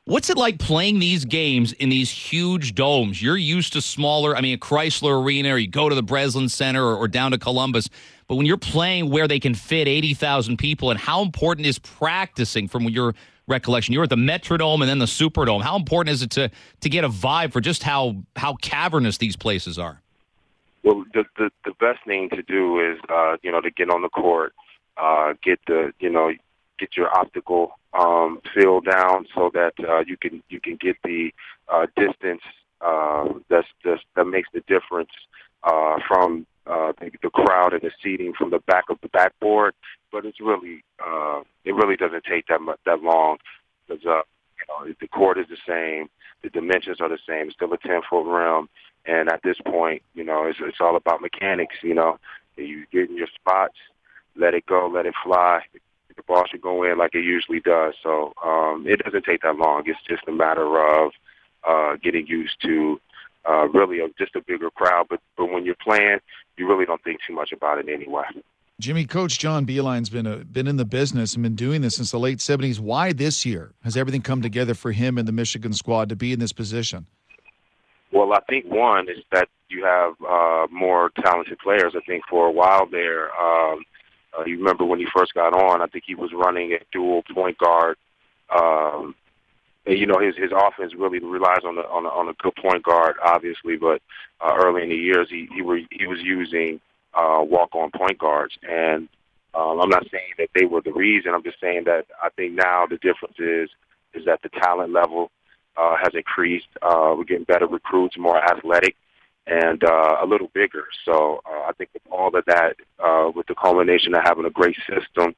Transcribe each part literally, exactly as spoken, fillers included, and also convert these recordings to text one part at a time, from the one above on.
What's it like playing these games in these huge domes? You're used to smaller, I mean, a Chrysler Arena, or you go to the Breslin Center or, or down to Columbus. But when you're playing where they can fit eighty thousand people, and how important is practicing from your recollection? You're at the Metrodome and then the Superdome. How important is it to to get a vibe for just how, how cavernous these places are? Well, the, the, the best thing to do is, uh, you know, to get on the court, uh, get the, you know, get your optical um, feel down so that uh, you can you can get the uh, distance uh, that's, that's that makes the difference uh, from uh, the, the crowd and the seating from the back of the backboard. But it's really uh, it really doesn't take that much, that long because uh, you know, the court is the same, the dimensions are the same. It's still a ten foot rim, and at this point, you know, it's it's all about mechanics. You know, you get in your spots, let it go, let it fly. The ball should go in like it usually does. So um, it doesn't take that long. It's just a matter of uh, getting used to uh, really a, just a bigger crowd. But, but when you're playing, you really don't think too much about it anyway. Jimmy, Coach John Beilein's been a, been in the business and been doing this since the late seventies. Why this year has everything come together for him and the Michigan squad to be in this position? Well, I think one is that you have uh, more talented players. I think for a while there, um, Uh, you remember when he first got on, I think he was running a dual point guard. Um, and, you know, his his offense really relies on the, on a, on a good point guard, obviously. But uh, early in the years, he he, were, he was using uh, walk-on point guards. And um, I'm not saying that they were the reason. I'm just saying that I think now the difference is is that the talent level uh, has increased. Uh, we're getting better recruits, more athletic, and uh, a little bigger. So uh, I think with all of that, uh, with the culmination of having a great system,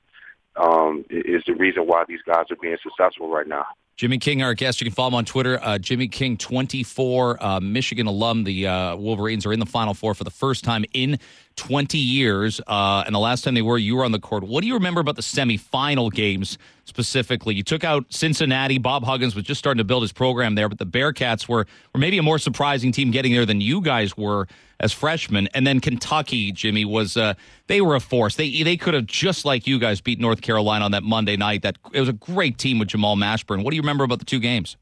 um, is the reason why these guys are being successful right now. Jimmy King, our guest. You can follow him on Twitter. Uh, Jimmy King, twenty-four, uh, Michigan alum. The uh, Wolverines are in the Final Four for the first time in twenty years. Uh, and the last time they were, you were on the court. What do you remember about the semifinal games specifically? You took out Cincinnati. Bob Huggins was just starting to build his program there, but the Bearcats were, were maybe a more surprising team getting there than you guys were as freshmen. And then Kentucky, Jimmy, was uh, they were a force. They they could have, just like you guys, beat North Carolina on that Monday night. That it was a great team with Jamal Mashburn. What do you remember about the two games?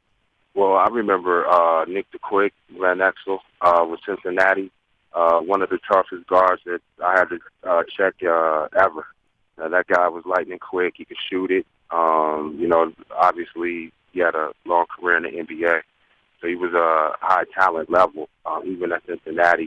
Well, I remember uh, Nick DeQuick, Glenn Exel uh, with Cincinnati. Uh, one of the toughest guards that I had to uh, check uh, ever. Uh, that guy was lightning quick. He could shoot it. Um, you know, obviously he had a long career in the N B A, so he was a high talent level, uh, even at Cincinnati.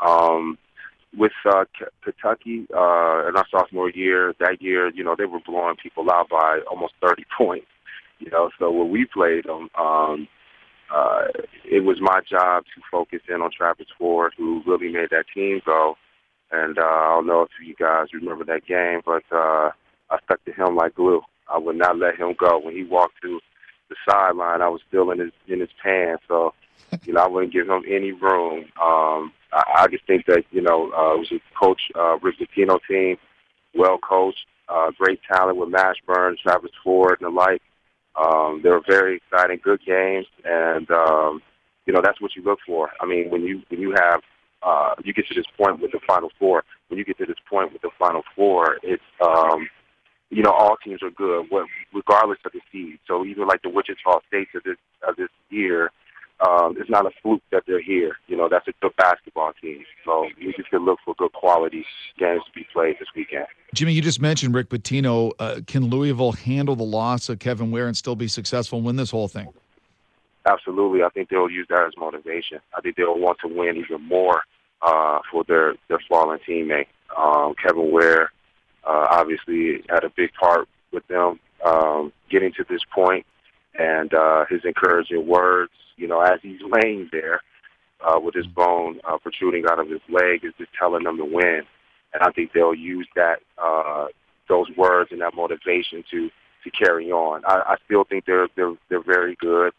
Um, with uh, K- Kentucky uh, in our sophomore year, that year, you know, they were blowing people out by almost thirty points. You know, so when we played them, um, uh, it was my job to focus in on Travis Ford, who really made that team go. And uh, I don't know if you guys remember that game, but uh, I stuck to him like glue. I would not let him go. When he walked to the sideline, I was still in his in his pants, so you know I wouldn't give him any room. Um, I, I just think that you know uh, it was a coach uh, Rick Pitino team, well coached, uh, great talent with Mashburn, Travis Ford, and the like. Um, they were very exciting, good games, and um, you know that's what you look for. I mean, when you when you have uh, you get to this point with the Final Four. When you get to this point with the Final Four, it's um, you know all teams are good, what, regardless of the seed. So even like the Wichita State of this of this year, um, it's not a fluke that they're here. You know that's a good basketball team. So you just can look for good quality games to be played this weekend. Jimmy, you just mentioned Rick Pitino. Uh, can Louisville handle the loss of Kevin Ware and still be successful and win this whole thing? Absolutely. I think they'll use that as motivation. I think they'll want to win even more uh, for their, their fallen teammate. Um, Kevin Ware uh, obviously had a big part with them um, getting to this point, and uh, his encouraging words, you know, as he's laying there uh, with his bone uh, protruding out of his leg is just telling them to win. And I think they'll use that, uh, those words and that motivation to, to carry on. I, I still think they're they're they're very good.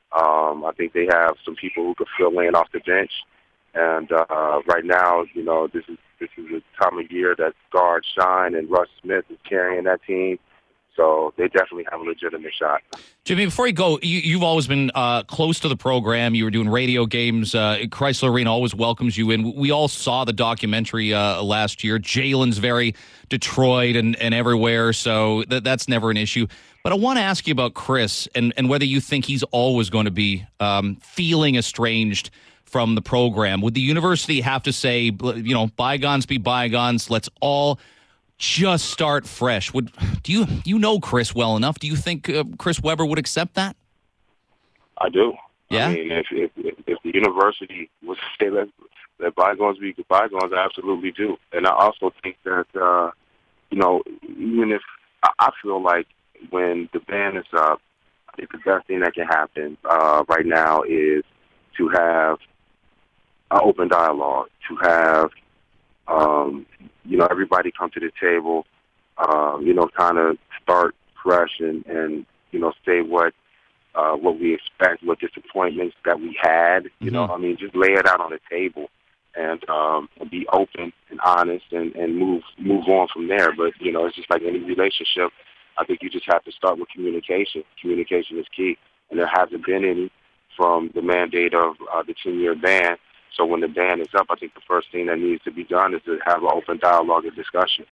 Um, I think they have some people who could fill in off the bench. And uh, right now, you know, this is this is a time of year that guards shine, and Russ Smith is carrying that team. So they definitely have a legitimate shot. Jimmy, before you go, you, you've always been uh, close to the program. You were doing radio games. Uh, Chrysler Arena always welcomes you in. We all saw the documentary uh, last year. Jalen's very Detroit and, and everywhere, so th- that's never an issue. But I want to ask you about Chris and, and whether you think he's always going to be um, feeling estranged from the program. Would the university have to say, you know, bygones be bygones, let's all just start fresh? Would do you you know Chris well enough? Do you think uh, Chris Webber would accept that? I do. Yeah. I mean, if if, if, if the university was to say that that bygones be bygones, I absolutely do. And I also think that uh, you know, even if I, I feel like when the ban is up, I think the best thing that can happen uh, right now is to have an open dialogue, to have um, you know, everybody come to the table, um, you know, kind of start fresh and, and you know, say what uh, what we expect, what disappointments that we had. You mm-hmm. know, I mean, just lay it out on the table and, um, and be open and honest and, and move move on from there. But, you know, it's just like any relationship. I think you just have to start with communication. Communication is key. And there hasn't been any from the mandate of uh, the ten-year ban. So when the ban is up, I think the first thing that needs to be done is to have an open dialogue and discussion.